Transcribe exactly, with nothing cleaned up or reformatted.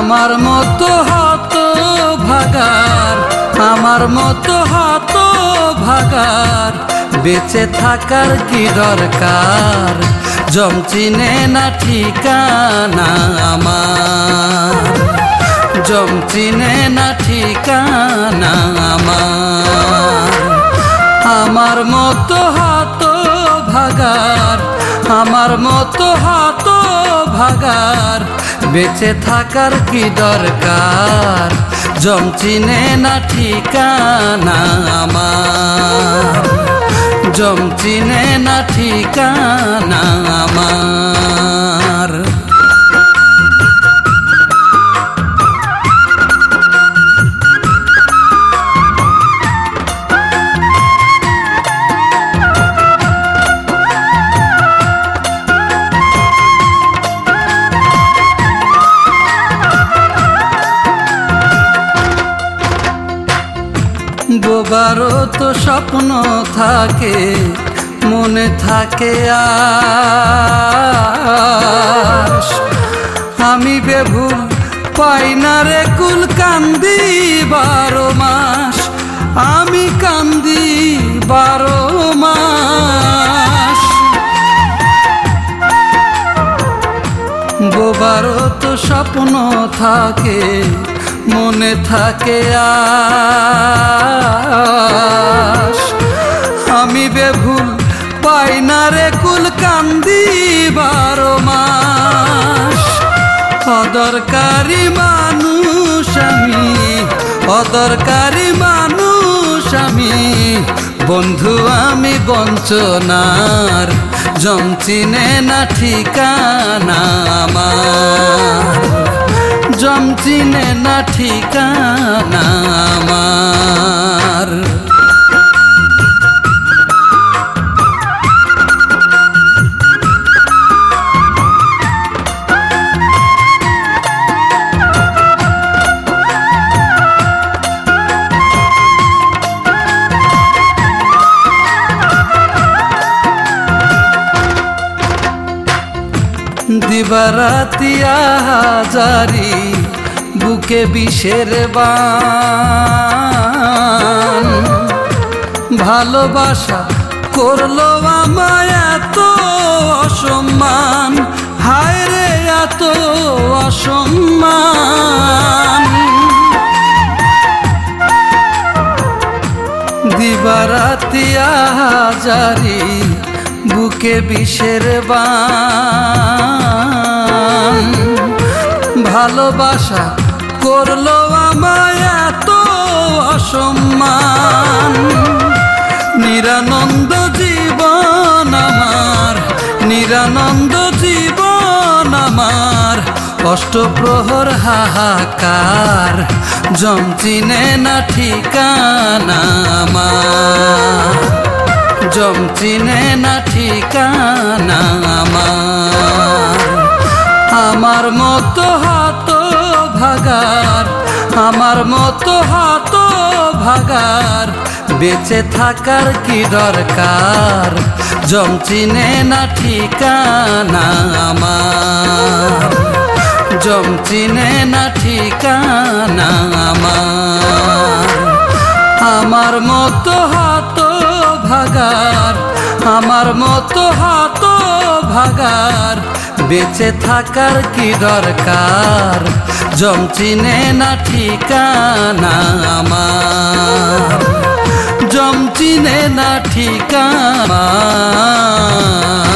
আমার মতো হত ভাগার, আমার মতো হত ভাগার বেঁচে থাকার কি দরকার, জম চিনে না ঠিকানা আমার, জম চিনে না ঠিকানা আমার। আমার মতো হত ভাগার, আমার মতো হত ভাগার বেঁচে থাকার কি দরকার, জম চিনে না ঠিকানা আমার, জম চিনে না ঠিকানা আমার। বোবারও তো স্বপ্ন থাকে, মনে থাকে আশ, আমি বেভুল পাই না রে কুল, কান্দি বারো মাস, আমি কান্দি বারো মাস। বোবারও তো স্বপ্ন থাকে, মনে থাকে আশ, আমি বেভুল পাই না রে কুল, কান্দি বারো মাস। অদরকারি মানুষ আমি, অদরকারি মানুষ আমি, বন্ধু আমি বঞ্চনার, জম চিনে না ঠিকানা আমার, জম চিনে না ঠিকানা আমার। দিবারাতি আহাজারি বুকে বিষের বান, ভালোবাসা করলো আমায় এত অসম্মান, হায় রে এত অসম্মান। দিবারাতি আহাজারি বুকে বিষের বান, ভালোবাসা করলো আমায় এত অসম্মান। নিরানন্দ জীবন আমার, নিরানন্দ জীবন আমার, অষ্টপ্রহর হাহাকার, জম চিনে না ঠিকানা আমার, জম চিনে না ঠিকানা আমার। আমার মতো হত ভাগার, আমার মতো হত ভাগার বেঁচে থাকার কি দরকার, জম চিনে না ঠিকানা আমার, জম চিনে না ঠিকানা আমার। আমার মতো হত ভাগার, আমার মতো হত ভাগার বেঁচে থাকার কি দরকার, জম চিনে না ঠিকানা আমার, জম চিনে না ঠিকানা।